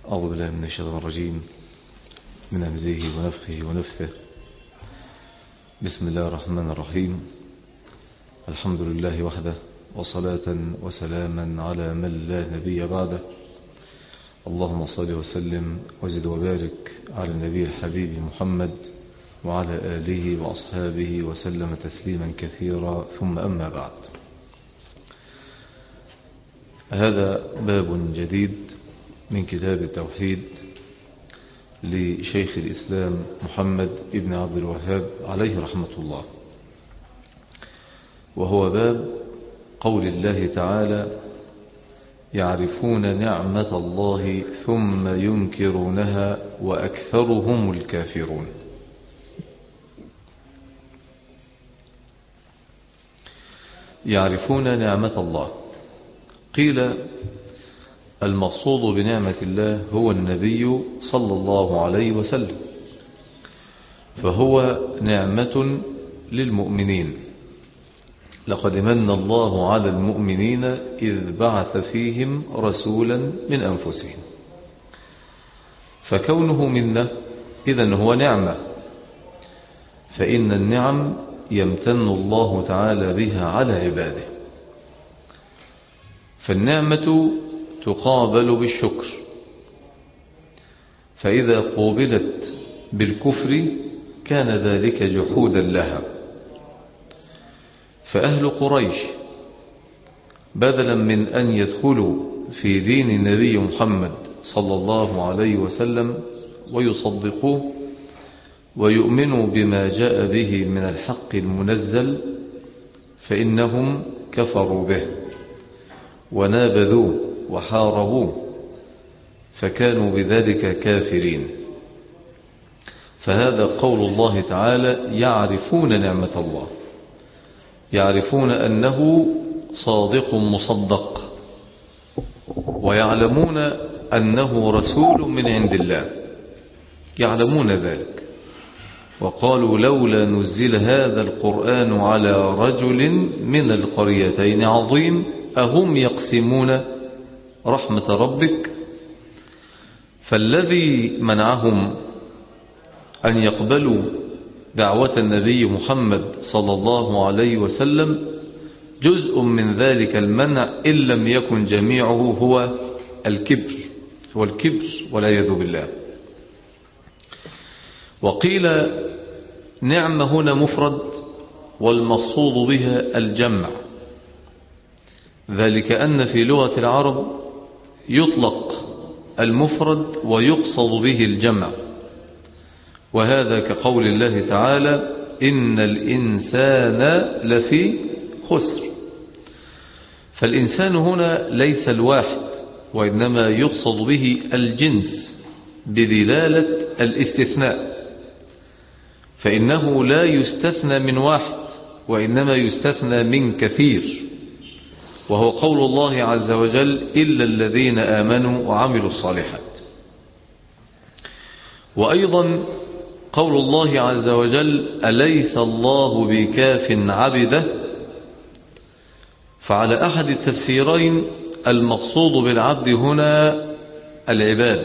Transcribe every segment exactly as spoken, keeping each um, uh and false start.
أعوذ بالله من الشيطان الرجيم من همزه ونفخه ونفثه. بسم الله الرحمن الرحيم. الحمد لله وحده، وصلاة وسلاما على من لا نبي بعده. اللهم صل وسلم وزد وبارك على النبي الحبيب محمد وعلى آله وأصحابه وسلم تسليما كثيرا، ثم أما بعد. هذا باب جديد من كتاب التوحيد لشيخ الإسلام محمد ابن عبد الوهاب عليه رحمة الله، وهو باب قول الله تعالى: يعرفون نعمة الله ثم ينكرونها وأكثرهم الكافرون. يعرفون نعمة الله. قيل المقصود بنعمة الله هو النبي صلى الله عليه وسلم، فهو نعمة للمؤمنين. لقد من الله على المؤمنين إذ بعث فيهم رسولا من أنفسهم، فكونه منا إذن هو نعمة، فإن النعم يمتن الله تعالى بها على عباده، فالنعمة تقابل بالشكر، فإذا قوبلت بالكفر كان ذلك جحودا لها. فأهل قريش بدلا من أن يدخلوا في دين النبي محمد صلى الله عليه وسلم ويصدقوه ويؤمنوا بما جاء به من الحق المنزل، فإنهم كفروا به ونابذوه وحاربوه، فكانوا بذلك كافرين. فهذا قول الله تعالى: يعرفون نعمة الله، يعرفون أنه صادق مصدق، ويعلمون أنه رسول من عند الله، يعلمون ذلك. وقالوا: لولا نزل هذا القرآن على رجل من القريتين عظيم أهم يقسمون رحمة ربك. فالذي منعهم أن يقبلوا دعوة النبي محمد صلى الله عليه وسلم جزء من ذلك المنع، إن لم يكن جميعه، هو الكبر، هو الكبر والعياذ بالله. وقيل نعمة هنا مفرد، والمقصود بها الجمع، ذلك أن في لغة العرب يطلق المفرد ويقصد به الجمع، وهذا كقول الله تعالى: إن الإنسان لفي خسر. فالإنسان هنا ليس الواحد، وإنما يقصد به الجنس بدلالة الاستثناء، فإنه لا يستثنى من واحد، وإنما يستثنى من كثير، وهو قول الله عز وجل: إلا الذين آمنوا وعملوا الصالحات. وأيضا قول الله عز وجل: أليس الله بكاف عبده. فعلى أحد التفسيرين المقصود بالعبد هنا العباد،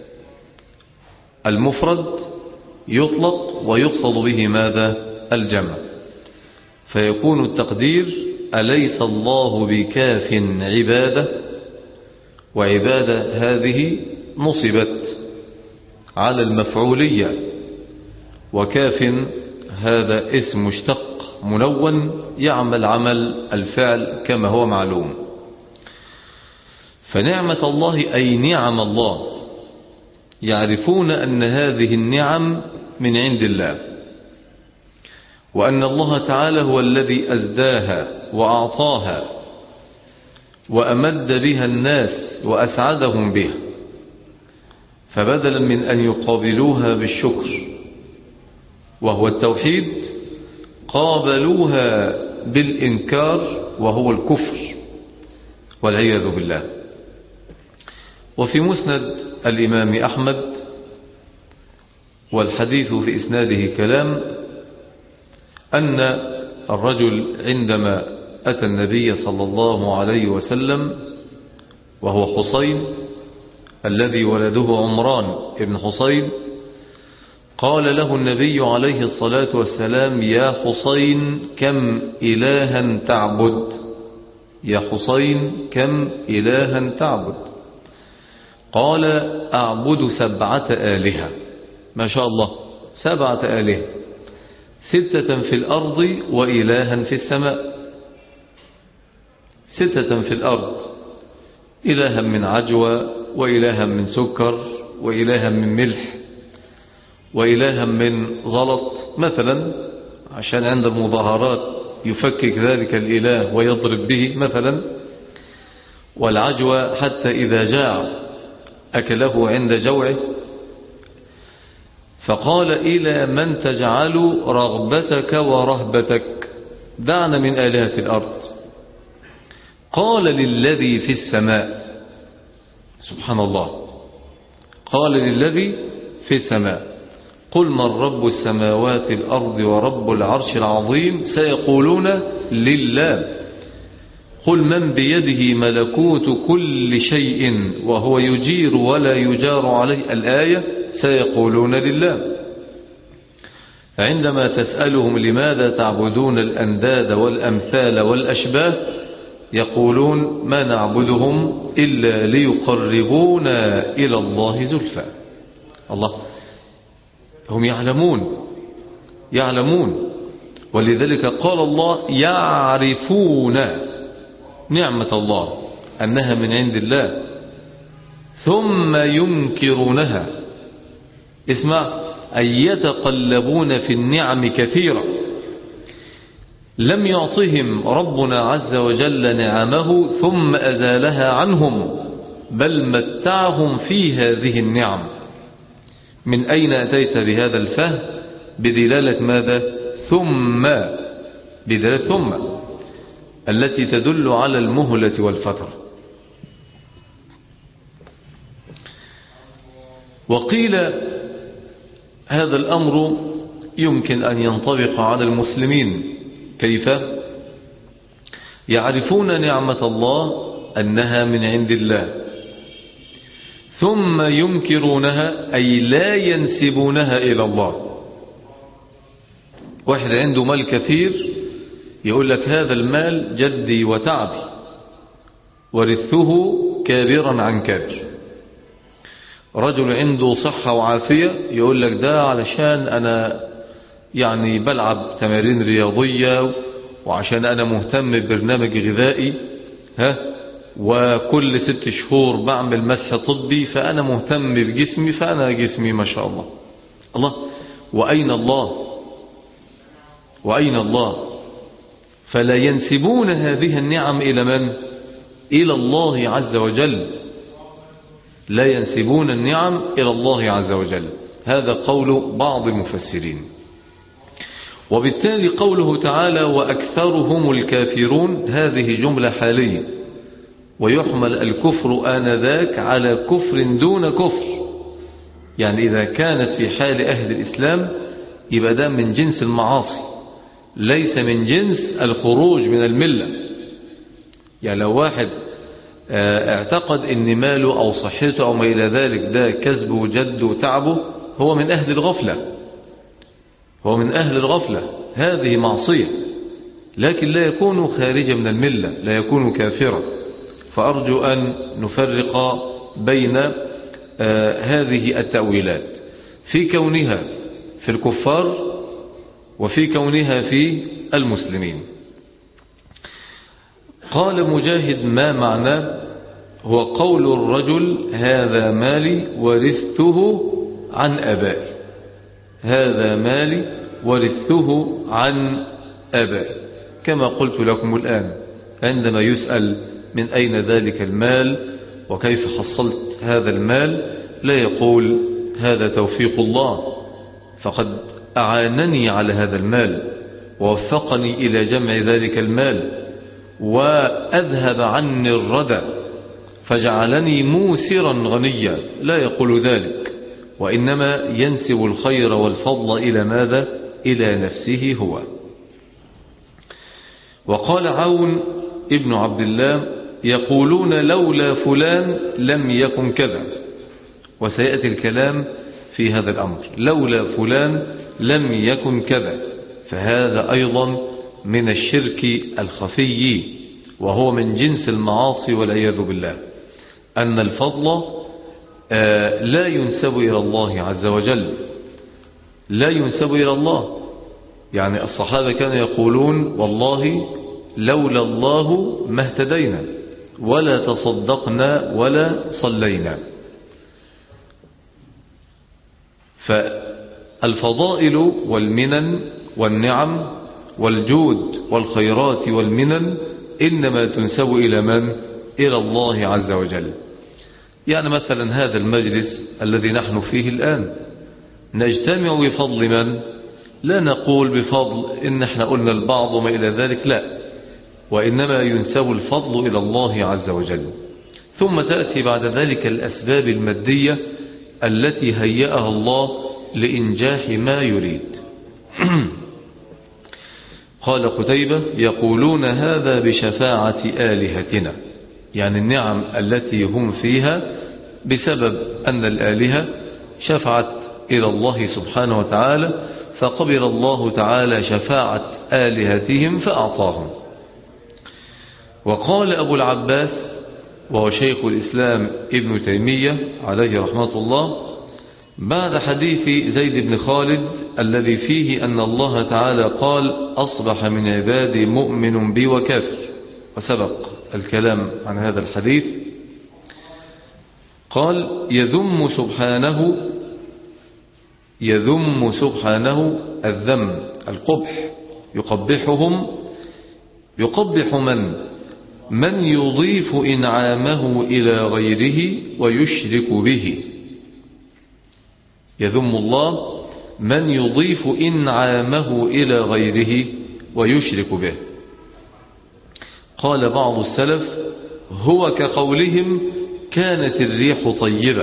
المفرد يطلق ويقصد به ماذا؟ الجمع، فيكون التقدير: أليس الله بكاف عباده. وعبادة هذه نصبت على المفعولية، وكاف هذا اسم مشتق منون يعمل عمل الفعل كما هو معلوم. فنعمة الله أي نعم الله، يعرفون أن هذه النعم من عند الله، وأن الله تعالى هو الذي أزداها وأعطاها وأمد بها الناس وأسعدهم بها، فبدلا من أن يقابلوها بالشكر وهو التوحيد، قابلوها بالإنكار وهو الكفر والعياذ بالله. وفي مسند الإمام أحمد، والحديث في إسناده كلام، أن الرجل عندما أتى النبي صلى الله عليه وسلم وهو حسين الذي ولده عمران بن حسين، قال له النبي عليه الصلاة والسلام: يا حسين كم إلها تعبد؟ يا حسين كم إلها تعبد؟ قال: أعبد سبعة آلهة. ما شاء الله، سبعة آلهة، ستة في الأرض وإلها في السماء. ستة في الأرض، إلها من عجوة، وإلها من سكر، وإلها من ملح، وإلها من غلط مثلا، عشان عند المظاهرات يفكك ذلك الإله ويضرب به مثلا. والعجوة حتى إذا جاع أكله عند جوعه. فقال: إلى من تجعل رغبتك ورهبتك؟ دعنا من آلهة الأرض. قال: للذي في السماء. سبحان الله، قال: للذي في السماء. قل من رب السماوات الأرض ورب العرش العظيم؟ سيقولون لله. قل من بيده ملكوت كل شيء وهو يجير ولا يجار عليه؟ الآية سيقولون لله. عندما تسألهم لماذا تعبدون الأنداد والأمثال والأشباه، يقولون: ما نعبدهم إلا ليقربونا إلى الله زلفى. الله، هم يعلمون يعلمون ولذلك قال الله: يعرفون نعمة الله أنها من عند الله ثم ينكرونها. اسمع: أن يتقلبون في النعم كثيرا. لم يعطهم ربنا عز وجل نعمه ثم أزالها عنهم، بل متعهم في هذه النعم. من أين أتيت بهذا الفهم؟ بدلالة ماذا؟ ثم، بدلالة ثم التي تدل على المهلة والفترة. وقيل هذا الأمر يمكن أن ينطبق على المسلمين. كيف؟ يعرفون نعمة الله أنها من عند الله، ثم ينكرونها أي لا ينسبونها إلى الله. واحد عنده مال كثير يقول لك: هذا المال جدي وتعبي، ورثه كابرا عن كابر. رجل عنده صحة وعافية يقول لك: ده علشان أنا يعني بلعب تمارين رياضية، وعشان أنا مهتم ببرنامج غذائي، ها وكل ست شهور بعمل مسح طبي، فأنا مهتم بجسمي، فأنا جسمي ما شاء الله. الله، وأين الله؟ وأين الله؟ فلا ينسبون هذه النعم إلى من؟ إلى الله عز وجل. لا ينسبون النعم إلى الله عز وجل. هذا قول بعض المفسرين. وبالتالي قوله تعالى: وأكثرهم الكافرون، هذه جملة حالية، ويحمل الكفر آنذاك على كفر دون كفر. يعني إذا كانت في حال أهل الإسلام يبقى ده من جنس المعاصي، ليس من جنس الخروج من الملة. يعني لو واحد اعتقد ان ماله او صحته او ما الى ذلك ده كسبه وجده وتعبه، هو من اهل الغفلة، هو من اهل الغفلة، هذه معصية، لكن لا يكون خارجا من الملة، لا يكون كافرا. فأرجو أن نفرق بين هذه التأويلات في كونها في الكفار وفي كونها في المسلمين. قال مجاهد: ما معناه؟ هو قول الرجل: هذا مالي ورثته عن أبائي، هذا مالي ورثته عن أبائي. كما قلت لكم الآن، عندما يسأل من أين ذلك المال وكيف حصلت هذا المال، لا يقول هذا توفيق الله، فقد أعانني على هذا المال ووفقني إلى جمع ذلك المال وأذهب عني الردى فجعلني موسرا غنيا. لا يقول ذلك، وإنما ينسب الخير والفضل إلى ماذا؟ إلى نفسه هو. وقال عون ابن عبد الله: يقولون لولا فلان لم يكن كذا. وسيأتي الكلام في هذا الأمر. لولا فلان لم يكن كذا، فهذا أيضا من الشرك الخفي، وهو من جنس المعاصي والعياذ بالله. أن الفضل لا ينسب إلى الله عز وجل، لا ينسب إلى الله. يعني الصحابة كانوا يقولون والله لولا الله ما اهتدينا ولا تصدقنا ولا صلينا. فالفضائل والمنن والنعم والجود والخيرات والمنن إنما تنسب إلى من؟ إلى الله عز وجل. يعني مثلا هذا المجلس الذي نحن فيه الآن نجتمع بفضل من؟ لا نقول بفضل إن احنا قلنا البعض وما إلى ذلك، لا، وإنما ينسب الفضل إلى الله عز وجل. ثم تأتي بعد ذلك الأسباب المادية التي هيأها الله لإنجاح ما يريد. قال قتيبة: يقولون هذا بشفاعة آلهتنا، يعني النعم التي هم فيها بسبب أن الآلهة شفعت إلى الله سبحانه وتعالى، فقبل الله تعالى شفاعة آلهتهم فأعطاهم. وقال أبو العباس وهو شيخ الإسلام ابن تيمية عليه رحمة الله بعد حديث زيد بن خالد الذي فيه أن الله تعالى قال: أصبح من عبادي مؤمن بي وكافر، وسبق الكلام عن هذا الحديث. قال: يذم سبحانه يذم سبحانه الذم القبح، يقبحهم يقبح من من يضيف إنعامه إلى غيره ويشرك به. يذم الله من يضيف إنعامه إلى غيره ويشرك به. قال بعض السلف: هو كقولهم كانت الريح طيبة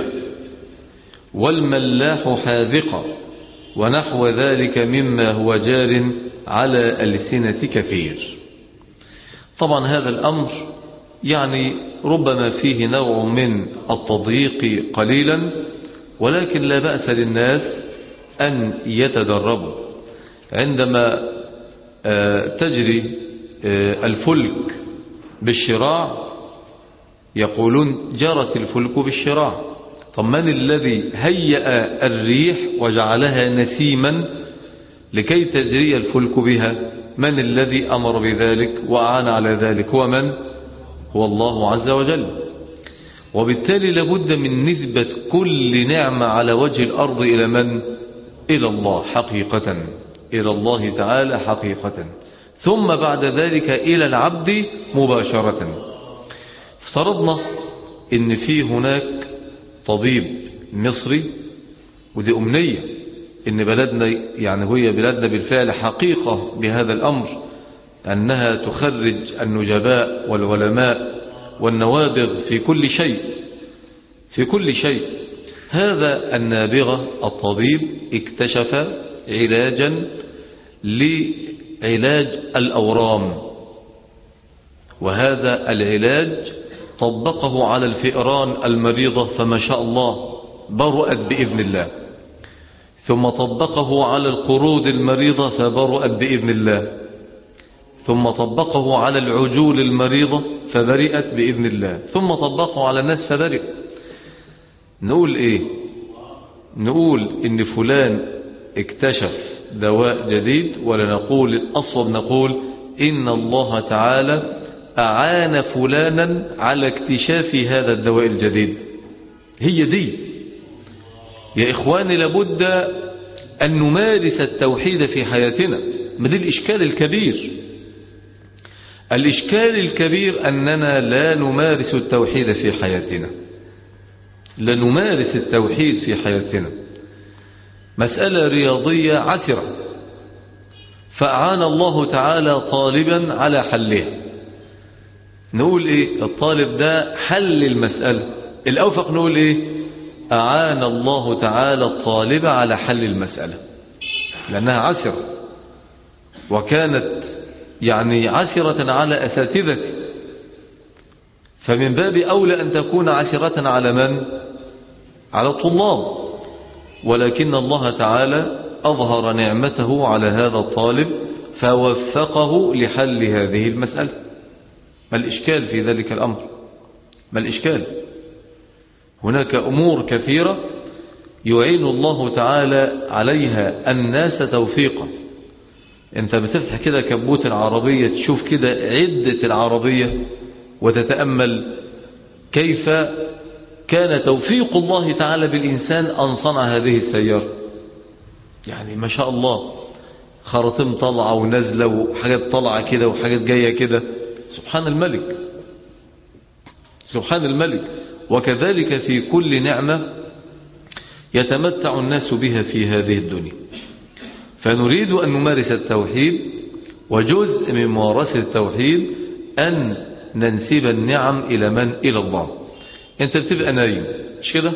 والملاح حاذقة، ونحو ذلك مما هو جار على ألسنة كثير. طبعا هذا الأمر يعني ربما فيه نوع من التضييق قليلا، ولكن لا بأس للناس أن يتدربوا. عندما تجري الفلك بالشراع يقولون جرت الفلك بالشراع. طب من الذي هيأ الريح وجعلها نسيما لكي تجري الفلك بها؟ من الذي أمر بذلك وأعان على ذلك؟ هو من؟ هو الله عز وجل. وبالتالي لابد من نسبة كل نعمة على وجه الأرض إلى من؟ إلى الله حقيقة، إلى الله تعالى حقيقة، ثم بعد ذلك إلى العبد مباشرة. افترضنا إن في هناك طبيب مصري، ودي أمنية إن بلدنا يعني هي بلدنا بالفعل حقيقة بهذا الأمر، أنها تخرج النجباء والعلماء والنوابغ في كل شيء في كل شيء. هذا النابغة الطبيب اكتشف علاجا لعلاج الأورام، وهذا العلاج طبقه على الفئران المريضة فما شاء الله برؤت بإذن الله، ثم طبقه على القرود المريضة فبرؤت بإذن الله، ثم طبقه على العجول المريضة فبرئت بإذن الله، ثم طبقه على الناس فبرئ. نقول إيه؟ نقول إن فلان اكتشف دواء جديد، ولا نقول الأصوب نقول إن الله تعالى أعان فلانا على اكتشاف هذا الدواء الجديد. هي دي يا إخواني، لابد أن نمارس التوحيد في حياتنا. ما دي الإشكال الكبير. الإشكال الكبير أننا لا نمارس التوحيد في حياتنا، لا نمارس التوحيد في حياتنا. مسألة رياضية عسرة، فأعان الله تعالى طالبا على حلها. نقول إيه؟ الطالب ده حل المسألة. الأوفق نقول إيه؟ أعان الله تعالى الطالب على حل المسألة، لأنها عسرة، وكانت يعني عسرة على أساتذته، فمن باب أولى أن تكون عسرة على من؟ على الطلاب، ولكن الله تعالى أظهر نعمته على هذا الطالب فوفقه لحل هذه المسألة. ما الإشكال في ذلك الأمر؟ ما الإشكال؟ هناك أمور كثيرة يعين الله تعالى عليها الناس توفيقا. انت بتفتح كده كبوت العربية تشوف كده عدة العربية وتتأمل كيف كان توفيق الله تعالى بالإنسان أن صنع هذه السيارة. يعني ما شاء الله، خراطيم طلعة ونزلة وحاجات طلعة كده وحاجات جاية كده، سبحان الملك سبحان الملك. وكذلك في كل نعمة يتمتع الناس بها في هذه الدنيا. فنريد أن نمارس التوحيد، وجزء من ممارسة التوحيد أن ننسب النعم إلى من؟ إلى الله. أنت بتبقى نايم مش كده؟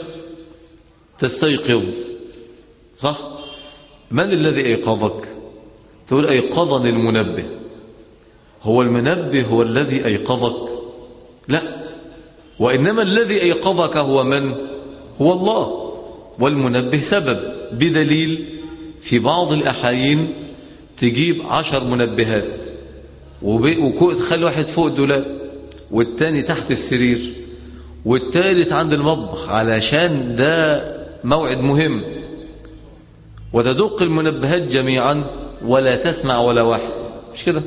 تستيقظ صح؟ من الذي أيقظك؟ تقول أيقظني المنبه. هو المنبه هو الذي أيقظك؟ لا، وإنما الذي أيقظك هو من؟ هو الله. والمنبه سبب، بدليل في بعض الأحايين تجيب عشر منبهات وتخلي واحد فوق الدولاب والتاني تحت السرير والتالت عند المطبخ علشان ده موعد مهم، وتدق المنبهات جميعا ولا تسمع ولا واحد. مش كده؟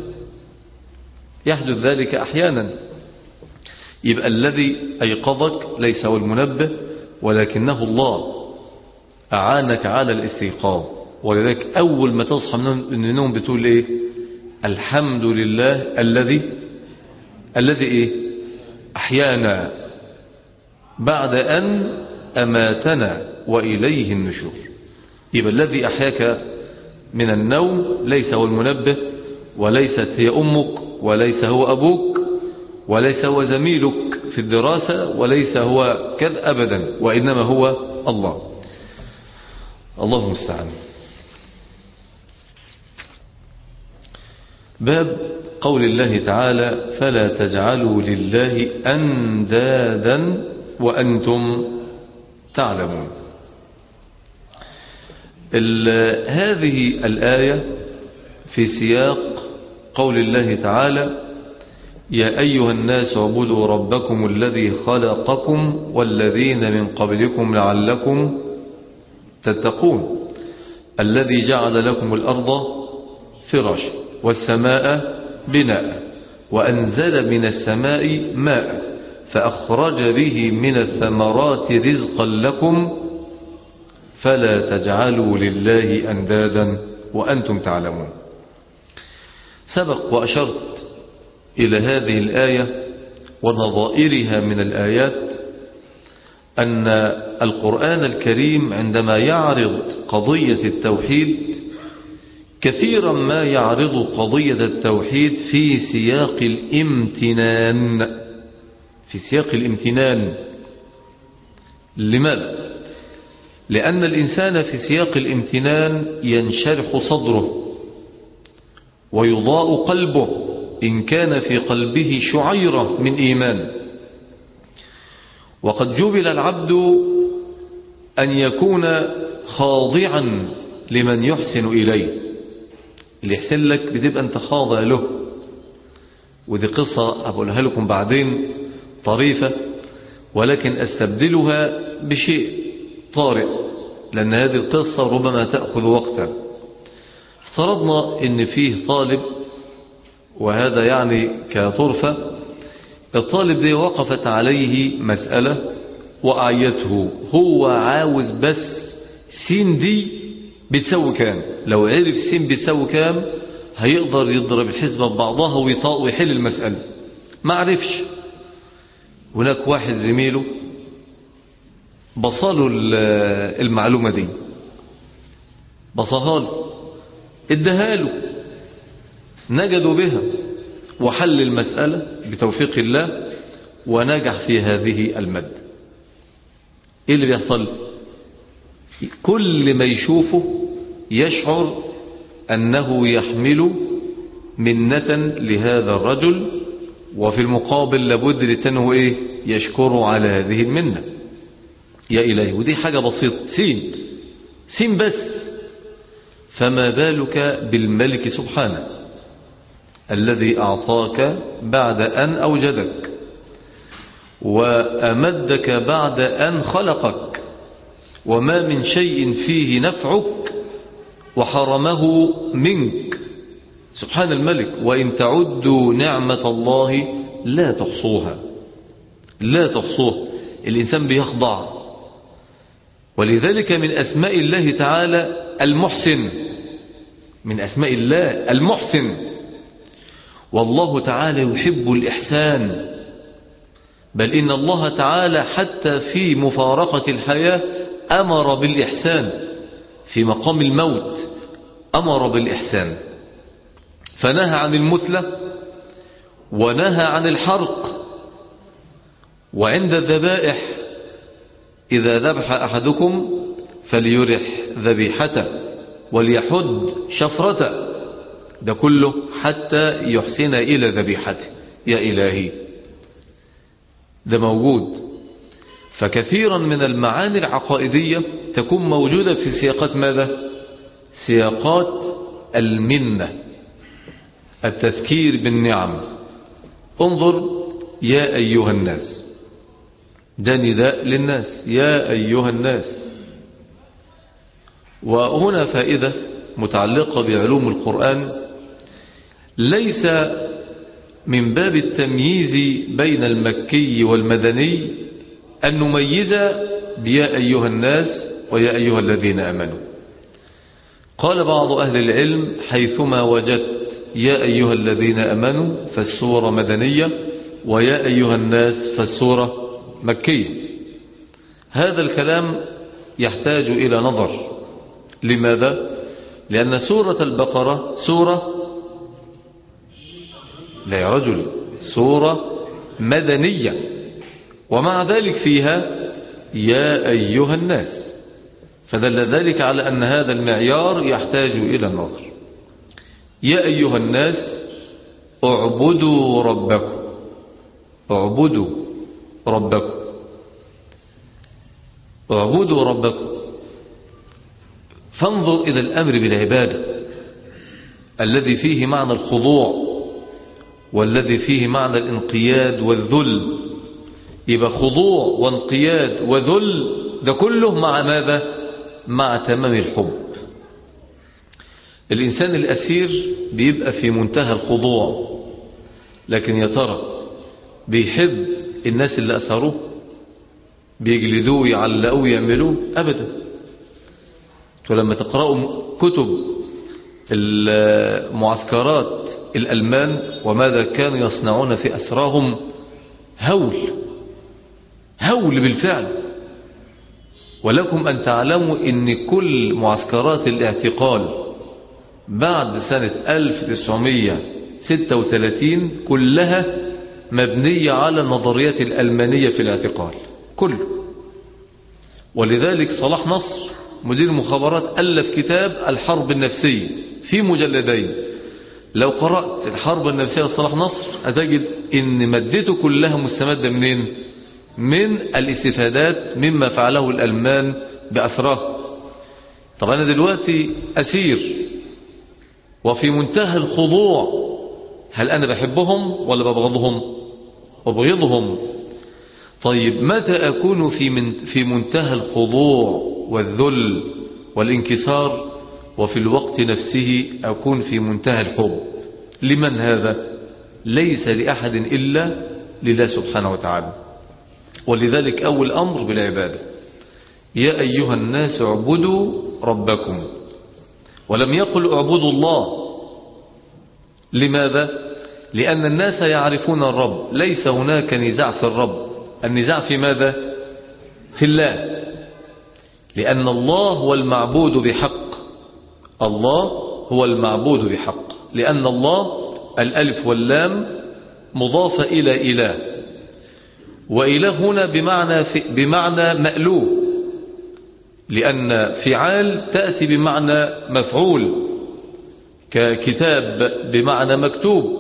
يحدث ذلك أحيانا. يبقى الذي أيقظك ليس هو المنبه ولكنه الله أعانك على الاستيقاظ. ولذلك أول ما تصحى من النوم بتقول إيه؟ الحمد لله الذي الذي إيه؟ أحيانا بعد أن أماتنا وإليه النشور. يبقى الذي أحياك من النوم ليس هو المنبه، وليست هي أمك، وليس هو أبوك، وليس هو زميلك في الدراسة، وليس هو كذا أبدا، وإنما هو الله. الله المستعان. باب قول الله تعالى فلا تجعلوا لله أندادا وأنتم تعلمون. هذه الآية في سياق قول الله تعالى يا أيها الناس اعبدوا ربكم الذي خلقكم والذين من قبلكم لعلكم تتقون الذي جعل لكم الأرض فراشا والسماء بناء وأنزل من السماء ماء فأخرج به من الثمرات رزقا لكم فلا تجعلوا لله أندادا وأنتم تعلمون. سبق وأشرت إلى هذه الآية ونظائرها من الآيات أن القرآن الكريم عندما يعرض قضية التوحيد كثيرا ما يعرض قضية التوحيد في سياق الامتنان في سياق الامتنان. لماذا؟ لأن الإنسان في سياق الامتنان ينشرح صدره ويضاء قلبه إن كان في قلبه شعيرة من إيمان. وقد جبل العبد أن يكون خاضعا لمن يحسن إليه. اللي يحسن لك بتبقى أنت خاضع له. ودي قصة أقولها لكم بعدين طريفة، ولكن أستبدلها بشيء طارئ لأن هذه القصة ربما تأخذ وقتا. افترضنا أن فيه طالب، وهذا يعني كطرفة، الطالب دي وقفت عليه مسألة وأعيته، هو عاوز بس سين دي بتسوي كام. لو عرف سين بتسوي كام هيقدر يضرب الحسبة ببعضها ويحل المسألة. ما عرفش. هناك واحد زميله بصاله المعلومة دي، بصها له، اداها له، نجدوا بها وحل المسألة بتوفيق الله ونجح في هذه المادة. ايه اللي بيحصل؟ كل ما يشوفه يشعر أنه يحمل منة لهذا الرجل، وفي المقابل لابد لتنه إيه؟ يشكره على هذه المنة. يا إلهي، ودي حاجة بسيطة، سين سين بس، فما بالك بالملك سبحانه الذي أعطاك بعد أن أوجدك وأمدك بعد أن خلقك، وما من شيء فيه نفعك وحرمه منك، سبحان الملك. وإن تعدوا نعمة الله لا تحصوها، لا تحصوها. الإنسان بيخضع. ولذلك من أسماء الله تعالى المحسن، من أسماء الله المحسن. والله تعالى يحب الإحسان، بل إن الله تعالى حتى في مفارقة الحياة أمر بالإحسان، في مقام الموت أمر بالإحسان، فنهى عن المثلة ونهى عن الحرق. وعند الذبائح إذا ذبح أحدكم فليرح ذبيحته وليحد شفرته، ده كله حتى يحسن إلى ذبيحته. يا إلهي، ده موجود. فكثيرا من المعاني العقائدية تكون موجودة في سياقات ماذا؟ سياقات المنة، التذكير بالنعم. انظر يا أيها الناس، ده نداء للناس، يا أيها الناس. وهنا فائدة متعلقة بعلوم القرآن، ليس من باب التمييز بين المكي والمدني أن نميز بيا أيها الناس ويا أيها الذين آمنوا. قال بعض أهل العلم حيثما وجدت يا أيها الذين آمنوا فالسورة مدنية، ويا أيها الناس فالسورة مكية. هذا الكلام يحتاج إلى نظر. لماذا؟ لأن سورة البقرة سورة، لا يا رجل، سورة مدنية، ومع ذلك فيها يا أيها الناس، فدل ذلك على أن هذا المعيار يحتاج إلى النظر. يا أيها الناس اعبدوا ربكم، اعبدوا ربكم، اعبدوا ربكم. فانظر إلى الأمر بالعبادة الذي فيه معنى الخضوع والذي فيه معنى الانقياد والذل. يبقى خضوع وانقياد وذل، ده كله مع ماذا؟ مع تمام الحب. الإنسان الأسير بيبقى في منتهى الخضوع، لكن يا ترى بيحب الناس اللي أسروه؟ بيجلدوه يعلقوه يعملوه؟ أبدا. ولما تقرأوا كتب المعسكرات الألمان وماذا كانوا يصنعون في أسراهم، هول هول بالفعل. ولكم أن تعلموا أن كل معسكرات الاعتقال بعد سنة ألف وتسعمائة وستة وثلاثين كلها مبنية على النظريات الألمانية في الاعتقال كله. ولذلك صلاح نصر مدير المخابرات ألف كتاب الحرب النفسية في مجلدين. لو قرأت الحرب النفسية لصلاح نصر هتجد ان مادته كلها مستمدة منين؟ من الاستفادات مما فعله الألمان بأسراه. طب أنا دلوقتي أسير وفي منتهى الخضوع، هل أنا بحبهم ولا ببغضهم؟ أبغضهم. طيب متى أكون في من في منتهى الخضوع والذل والانكسار وفي الوقت نفسه أكون في منتهى الحب؟ لمن هذا؟ ليس لأحد إلا لله سبحانه وتعالى. ولذلك أول أمر بالعبادة، يا أيها الناس اعبدوا ربكم، ولم يقل اعبدوا الله. لماذا؟ لأن الناس يعرفون الرب، ليس هناك نزاع في الرب، النزاع في ماذا؟ في الله، لأن الله هو المعبود بحق، الله هو المعبود بحق، لأن الله الألف واللام مضافة إلى إله، وإله هنا بمعنى, بمعنى مألوه، لأن فعال تأتي بمعنى مفعول، ككتاب بمعنى مكتوب،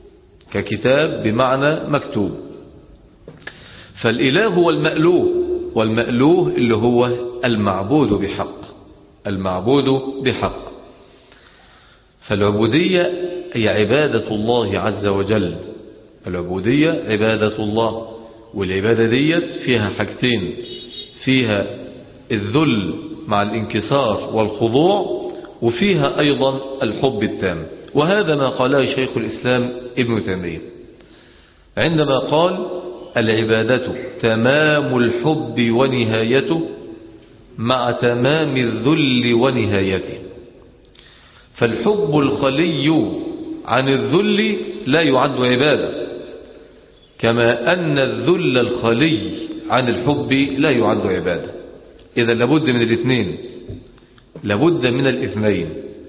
ككتاب بمعنى مكتوب. فالإله هو المألوه، والمألوه اللي هو المعبود بحق، المعبود بحق. فالعبودية هي عبادة الله عز وجل، العبودية عبادة الله، والعبادة ديت فيها حاجتين، فيها الذل مع الانكسار والخضوع، وفيها أيضا الحب التام. وهذا ما قاله شيخ الإسلام ابن تيمية عندما قال: العبادة تمام الحب ونهايته مع تمام الذل ونهايته. فالحب الخلي عن الذل لا يعد عبادة، كما أن الذل الخلي عن الحب لا يعد عبادة. إذا لابد من الاثنين، لابد من الاثنين،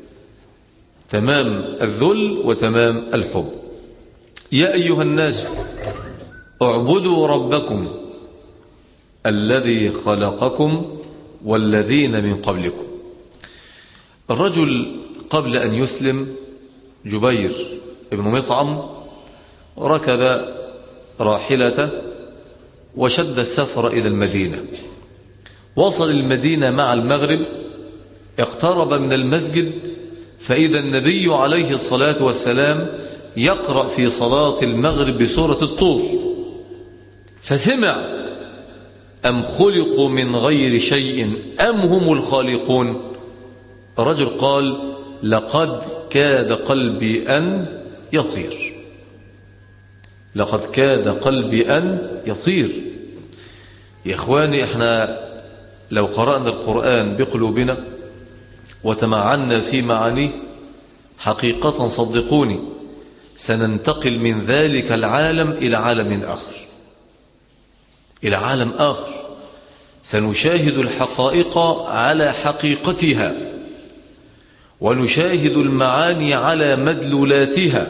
تمام الذل وتمام الحب. يا أيها الناس اعبدوا ربكم الذي خلقكم والذين من قبلكم. الرجل قبل أن يسلم جبير ابن مطعم ركب راحلته وشد السفر إلى المدينة. وصل المدينة مع المغرب، اقترب من المسجد، فإذا النبي عليه الصلاة والسلام يقرأ في صلاة المغرب بسورة الطور، فسمع: أم خلقوا من غير شيء أم هم الخالقون. الرجل قال: لقد كاد قلبي أن يطير، لقد كاد قلبي أن يطير. يا إخواني، احنا لو قرأنا القرآن بقلوبنا وتمعنا في معانيه حقيقة صدقوني سننتقل من ذلك العالم إلى عالم آخر، إلى عالم آخر، سنشاهد الحقائق على حقيقتها، ونشاهد المعاني على مدلولاتها.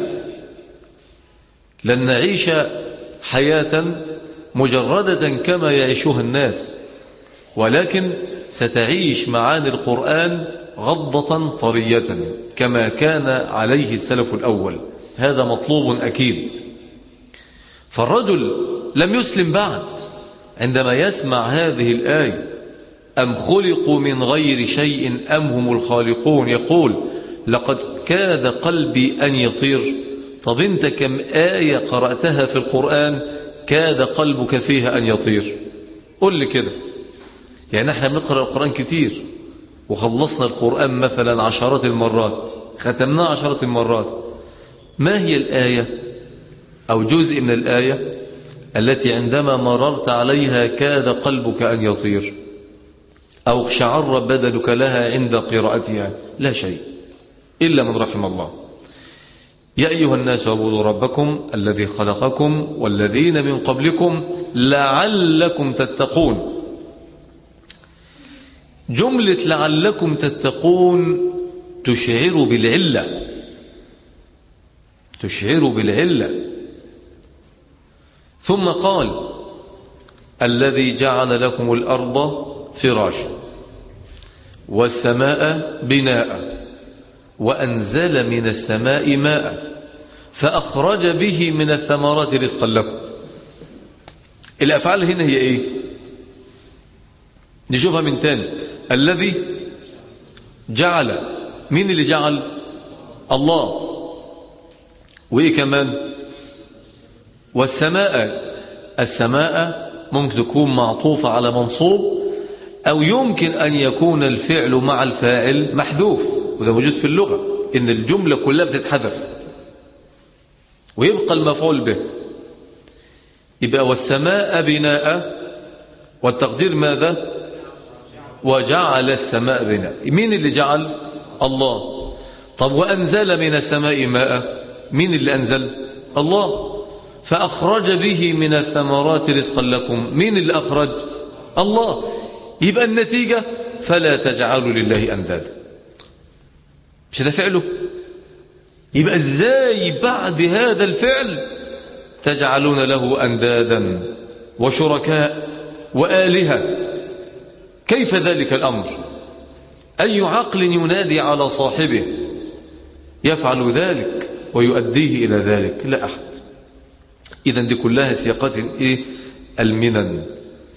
لن نعيش حياة مجردة كما يعيشها الناس، ولكن ستعيش معاني القرآن غضة طرية كما كان عليه السلف الأول. هذا مطلوب أكيد. فالرجل لم يسلم بعد، عندما يسمع هذه الآية: أم خلقوا من غير شيء أم هم الخالقون، يقول: لقد كاد قلبي أن يطير. طب انت كم آية قرأتها في القرآن كاد قلبك فيها أن يطير؟ قل لي كده. يعني احنا بنقرأ القرآن كتير وخلصنا القرآن مثلا عشرات المرات، ختمناه عشرات المرات، ما هي الآية أو جزء من الآية التي عندما مررت عليها كاد قلبك أن يطير أو شعر بدنك لها عند قراءتها؟ لا شيء إلا من رحم الله. يا أيها الناس اعبدوا ربكم الذي خلقكم والذين من قبلكم لعلكم تتقون. جملة لعلكم تتقون تشعر بالعلة، تشعر بالعلة. ثم قال: الذي جعل لكم الأرض فراشا والسماء بناء وأنزل من السماء ماء فأخرج به من الثمرات رزقا لكم. الأفعال هنا هي إيه؟ نشوفها من تاني. الذي جعل، مين اللي جعل؟ الله. وإيه كمان؟ والسماء. السماء ممكن تكون معطوفة على منصوب، أو يمكن أن يكون الفعل مع الفاعل محذوف، وده موجود في اللغة إن الجملة كلها بتتحذف ويبقى المفعول به. يبقى والسماء بناء، والتقدير ماذا؟ وجعل السماء بناء. مين اللي جعل؟ الله. طب وأنزل من السماء ماء، مين اللي أنزل؟ الله. فأخرج به من الثمرات رزقا لكم، مين اللي أخرج؟ الله. يبقى النتيجة فلا تجعلوا لله أندادا، مش ده فعله؟ يبقى ازاي بعد هذا الفعل تجعلون له أندادا وشركاء وآلهة؟ كيف ذلك الأمر؟ أي عقل ينادي على صاحبه يفعل ذلك ويؤديه إلى ذلك؟ لا أحد. إذن دي كلها سياقات إيه؟ المنن.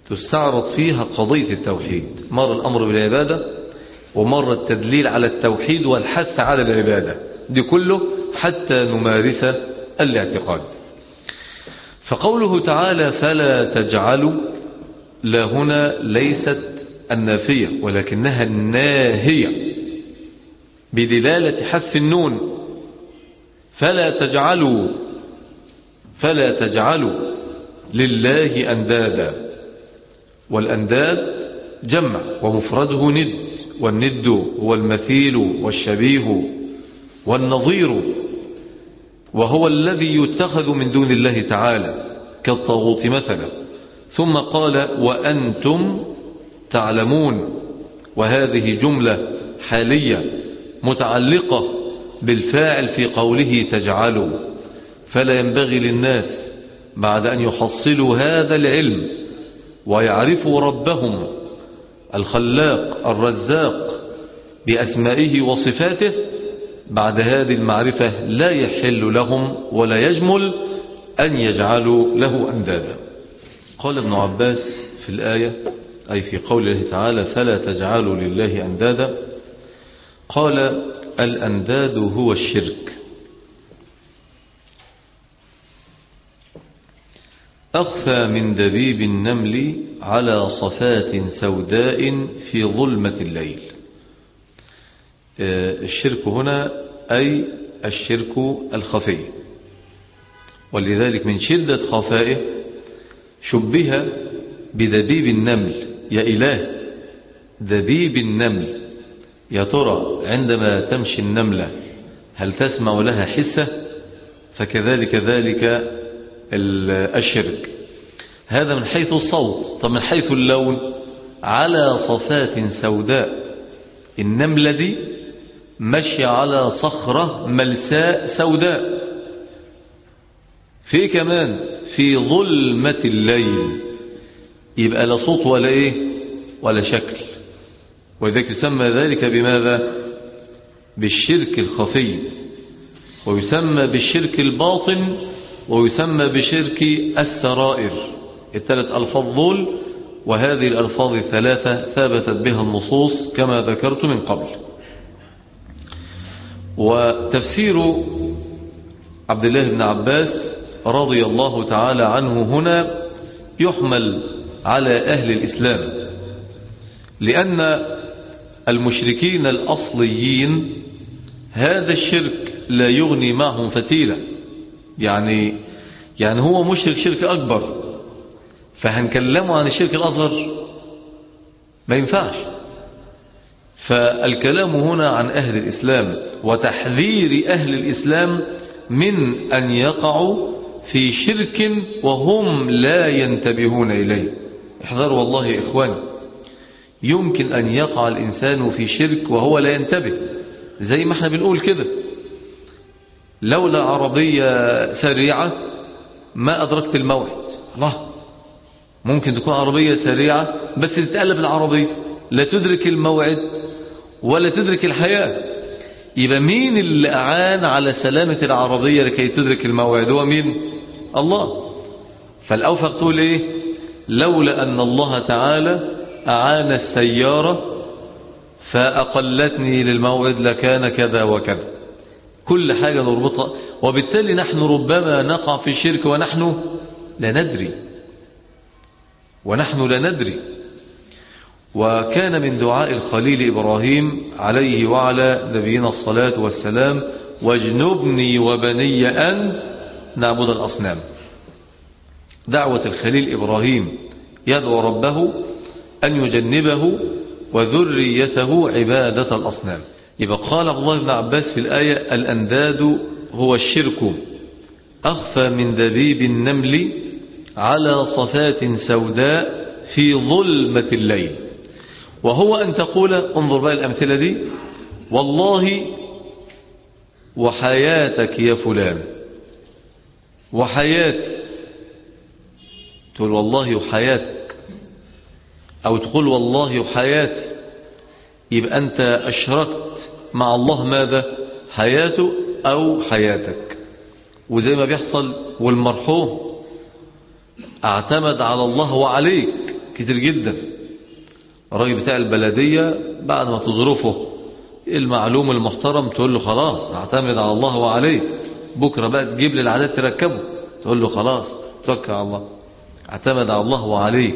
تستعرض فيها قضية التوحيد، مرة الأمر بالعبادة ومرة التدليل على التوحيد والحث على العبادة، دي كله حتى نمارس الاعتقاد. فقوله تعالى فلا تجعلوا، لا هنا ليست النافية ولكنها الناهية بدلالة حذف النون. فلا تجعلوا، فلا تجعلوا لله أندادا، والأنداد جمع ومفرده ند، والند هو المثيل والشبيه والنظير، وهو الذي يتخذ من دون الله تعالى كالطاغوت مثلا. ثم قال وأنتم تعلمون، وهذه جملة حالية متعلقة بالفاعل في قوله تجعلوا. فلا ينبغي للناس بعد أن يحصلوا هذا العلم ويعرفوا ربهم الخلاق الرزاق بأسمائه وصفاته، بعد هذه المعرفة لا يحل لهم ولا يجمل أن يجعلوا له أندادا. قال ابن عباس في الآية، أي في قوله تعالى فلا تجعلوا لله أندادا، قال الأنداد هو الشرك. أخفى من دبيب النمل على صفات سوداء في ظلمة الليل. الشرك هنا أي الشرك الخفي، ولذلك من شدة خفائه شبه بدبيب النمل. يا إله، دبيب النمل، يا ترى عندما تمشي النملة هل تسمع لها حسة؟ فكذلك ذلك الشرك، هذا من حيث الصوت. طب من حيث اللون، على صفات سوداء، النملة دي مشي على صخرة ملساء سوداء. في كمان في ظلمة الليل، يبقى لا صوت ولا ايه ولا شكل، ولذلك يسمى ذلك بماذا؟ بالشرك الخفي، ويسمى بالشرك الباطن، ويسمى بشرك السرائر. الثلاث ألفاظ دول، وهذه الألفاظ الثلاثة ثابتت بها النصوص كما ذكرت من قبل. وتفسير عبد الله بن عباس رضي الله تعالى عنه هنا يحمل على أهل الإسلام، لأن المشركين الأصليين هذا الشرك لا يغني معهم فتيلة. يعني يعني هو مشرك شرك أكبر، فهنكلمه عن الشرك الأصغر ما ينفعش. فالكلام هنا عن أهل الإسلام وتحذير أهل الإسلام من أن يقعوا في شرك وهم لا ينتبهون إليه. احذروا والله يا إخواني، يمكن أن يقع الإنسان في شرك وهو لا ينتبه، زي ما احنا بنقول كده، لولا عربية سريعة ما أدركت الموعد. الله، ممكن تكون عربية سريعة بس تتقلب العربية، لا تدرك الموعد ولا تدرك الحياة. يبقى مين اللي أعان على سلامة العربية لكي تدرك الموعد؟ هو مين؟ الله. فالأوفق تقول إيه؟ لولا أن الله تعالى أعان السيارة فأقلتني للموعد لكان كذا وكذا. كل حاجة نربطها، وبالتالي نحن ربما نقع في الشرك ونحن لا ندري ونحن لا ندري. وكان من دعاء الخليل إبراهيم عليه وعلى نبينا الصلاة والسلام واجنبني وبني أن نعبد الأصنام. دعوة الخليل إبراهيم يدعو ربه أن يجنبه وذريته عبادة الأصنام. يبقى قال عبد الله بن عباس في الآية الأنداد هو الشرك أخفى من دبيب النمل على صفات سوداء في ظلمة الليل. وهو أن تقول، انظر بقى الأمثلة دي، والله وحياتك يا فلان، وحياتي، تقول والله وحياتك، أو تقول والله وحياتي، يبقى أنت أشركت مع الله ماذا؟ حياته أو حياتك. وزي ما بيحصل، والمرحوم اعتمد على الله وعليك، كتير جدا. الراجل بتاع البلدية بعد ما تظرفه المعلوم المحترم تقول له خلاص اعتمد على الله وعليه، بكرة بقى تجيب لي العادات تركبه، تقول له خلاص توكل على الله، اعتمد على الله وعليه.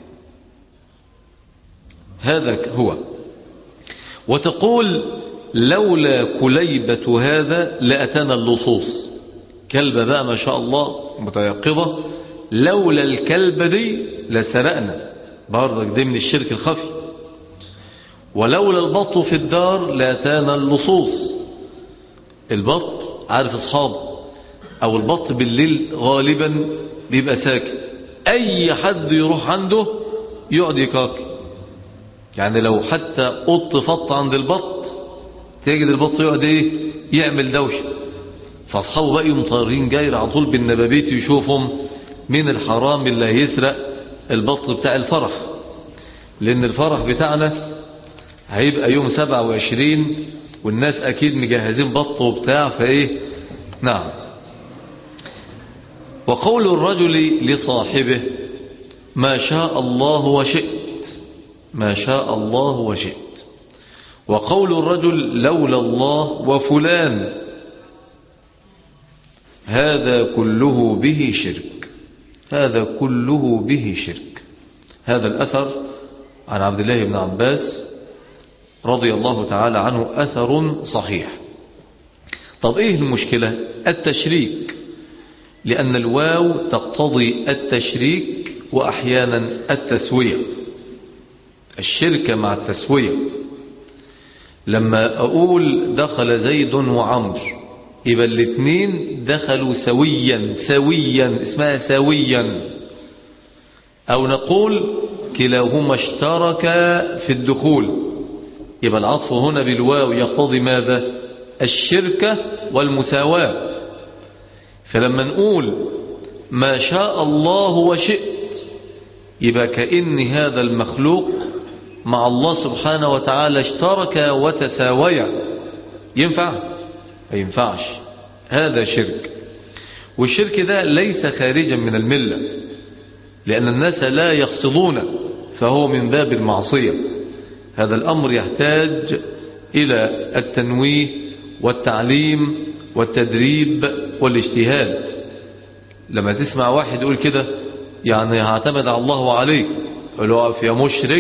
هذا هو. وتقول لولا كليبة هذا لأتانا اللصوص، كلبة بقى ما شاء الله متيقظة، لولا الكلبة دي لسرقنا، برضك دي من الشرك الخفي. ولولا البط في الدار لأتانا اللصوص، البط عارف اصحابه، او البط بالليل غالبا بيبقى ساكن، اي حد يروح عنده يقعد يكاكي، يعني لو حتى قط فط عند البط تجد البط يقعد ايه يعمل دوشه، فاصحابه بقى يمطارين جاير على طول بالنبابيت يشوفهم من الحرام اللي هيسرق البط بتاع الفرح، لان الفرح بتاعنا هيبقى يوم سبعة وعشرين والناس اكيد مجهزين بط وبتاع فايه. نعم. وقول الرجل لصاحبه ما شاء الله وشئت، ما شاء الله وشئت. وقول الرجل لولا الله وفلان، هذا كله به شرك، هذا كله به شرك. هذا الأثر عن عبد الله بن عباس رضي الله تعالى عنه أثر صحيح. طب إيه المشكلة؟ التشريك، لأن الواو تقتضي التشريك وأحيانا التسوية، الشركة مع التسوية. لما أقول دخل زيد وعمر يبقى الاثنين دخلوا سويا، سويا اسمها سويا. أو نقول كلاهما اشترك في الدخول، يبقى العطف هنا بالواو يقتضي ماذا؟ الشركة والمساواة. فلما نقول ما شاء الله وشئت يبقى كأن هذا المخلوق مع الله سبحانه وتعالى اشترك وتساويا. ينفع؟ ما ينفعش، هذا شرك. والشرك ده ليس خارجا من الملة، لأن الناس لا يقصدون، فهو من باب المعصية. هذا الأمر يحتاج إلى التنويه والتعليم والتدريب والاجتهاد. لما تسمع واحد يقول كده يعني هعتمد على الله وعليه، يقول له اقف يا مشرك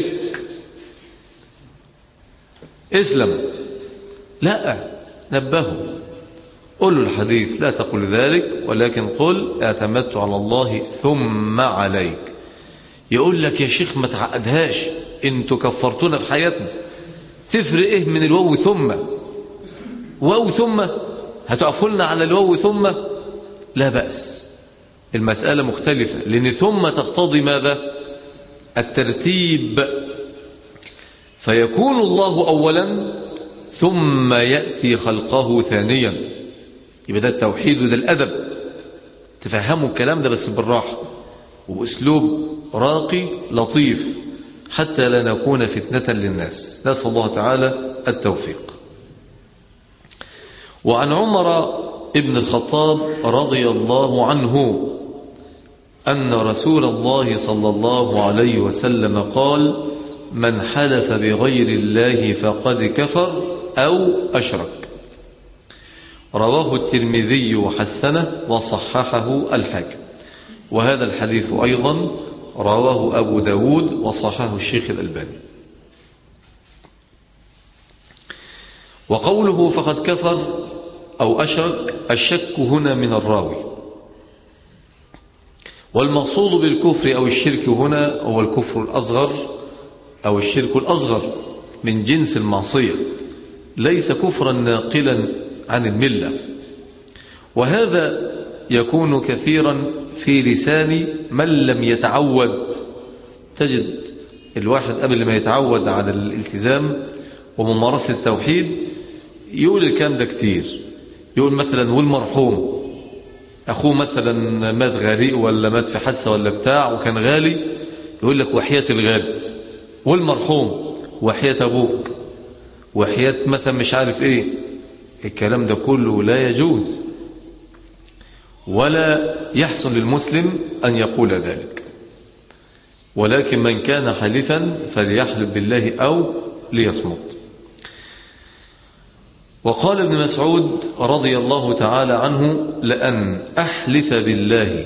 اسلم، لا، نبهه، قل له الحديث لا تقل ذلك، ولكن قل اعتمدت على الله ثم عليك. يقول لك يا شيخ ما تعقدهاش، انتوا كفرتونا في حياتنا، تفرق ايه من الواو ثم؟ واو ثم هتقفوا لنا على الواو ثم؟ لا بأس، المسألة مختلفة، لأن ثم تقتضي ماذا؟ الترتيب، فيكون الله أولا ثم يأتي خلقه ثانيا. يبقى ده التوحيد وده الأدب، تفهموا الكلام ده بس بالراحة وبأسلوب راقي لطيف حتى لا نكون فتنة للناس. نسأل الله تعالى التوفيق. وعن عمر ابن الخطاب رضي الله عنه أن رسول الله صلى الله عليه وسلم قال من حلف بغير الله فقد كفر أو أشرك. رواه الترمذي وحسنه وصححه الحاكم. وهذا الحديث أيضا رواه أبو داود وصححه الشيخ الألباني. وقوله فقد كفر أو أشرك، الشك هنا من الراوي، والمقصود بالكفر أو الشرك هنا هو الكفر الأصغر أو الشرك الأصغر من جنس المعصية، ليس كفرا ناقلا عن الملة. وهذا يكون كثيرا في لسان من لم يتعود. تجد الواحد قبل ما يتعود على الالتزام وممارسة التوحيد يقول الكلام ده كتير، يقول مثلا والمرحوم أخوه مثلا مات غريق ولا مات في حادثة ولا بتاع وكان غالي، يقول لك وحياة الغالي، والمرحوم وحياة أبوك وحياة مثلا مش عارف إيه. الكلام ده كله لا يجوز ولا يحسن للمسلم أن يقول ذلك. ولكن من كان حالفا فليحلف بالله أو ليصمت. وقال ابن مسعود رضي الله تعالى عنه: لأن أحلف بالله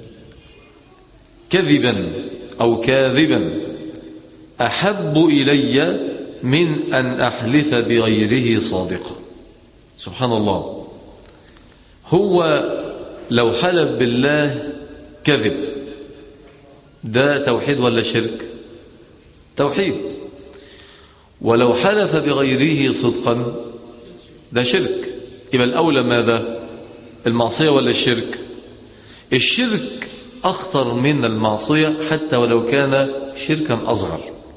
كذبا أو كاذبا أحب إلي من أن أحلف بغيره صادقا. سبحان الله. هو لو حلف بالله كذب ده توحيد ولا شرك؟ توحيد. ولو حلف بغيره صدقا ده شرك. يبقى الأولى ماذا؟ المعصية ولا الشرك؟ الشرك أخطر من المعصية حتى ولو كان شركا أصغر.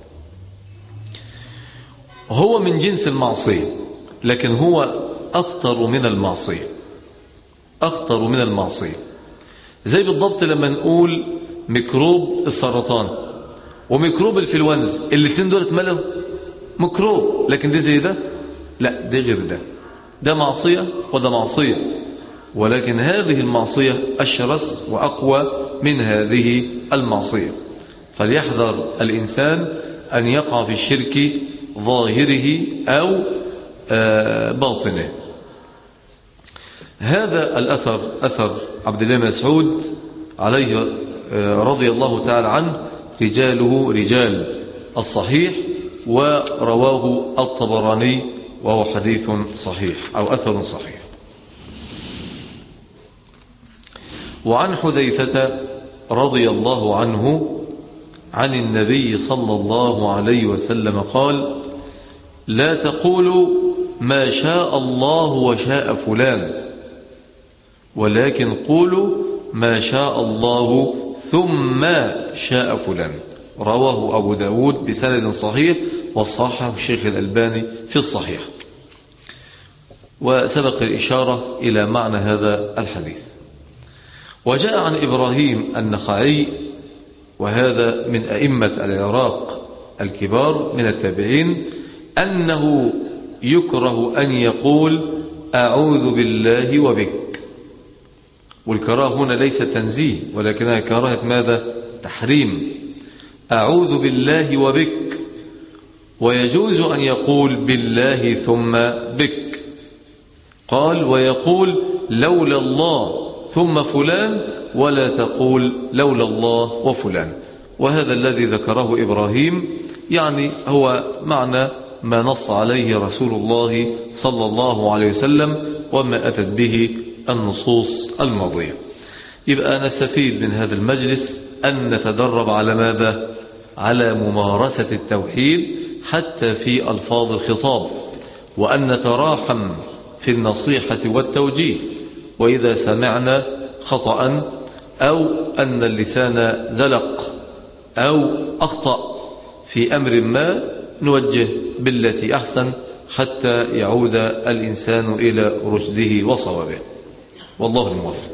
هو من جنس المعصية لكن هو أخطر من المعصية، أخطر من المعصية. زي بالضبط لما نقول ميكروب السرطان وميكروب الفلونزا، الاثنين دول اتملوا ميكروب، لكن ده زي ده؟ لا، ده غير ده. ده معصية وده معصية، ولكن هذه المعصية أشرس وأقوى من هذه المعصية. فليحذر الإنسان أن يقع في الشرك ظاهره أو باطنه. هذا الأثر أثر عبد الله بن مسعود عليه رضي الله تعالى عنه رجاله رجال الصحيح، ورواه الطبراني وهو حديث صحيح أو أثر صحيح. وعن حذيفة رضي الله عنه عن النبي صلى الله عليه وسلم قال: لا تقولوا ما شاء الله وشاء فلان، ولكن قولوا ما شاء الله ثم شاء فلان. رواه أبو داود بسند صحيح، وصححه الشيخ الألباني في الصحيح. وسبق الإشارة إلى معنى هذا الحديث. وجاء عن إبراهيم النخعي، وهذا من أئمة العراق الكبار من التابعين، أنه يكره أن يقول أعوذ بالله وبك. والكراهة هنا ليس تنزيه، ولكنها كراهة ماذا؟ تحريم. أعوذ بالله وبك. ويجوز أن يقول بالله ثم بك. قال: ويقول لولا الله ثم فلان، ولا تقول لولا الله وفلان. وهذا الذي ذكره إبراهيم يعني هو معنى ما نص عليه رسول الله صلى الله عليه وسلم وما أتت به النصوص الماضية. يبقى نستفيد من هذا المجلس أن نتدرب على ماذا؟ على ممارسة التوحيد حتى في ألفاظ الخطاب، وأن نتراحم في النصيحة والتوجيه، وإذا سمعنا خطأ أو أن اللسان زلق أو أخطأ في أمر ما نوجه بالتي أحسن حتى يعود الإنسان إلى رشده وصوابه. والله الموفق.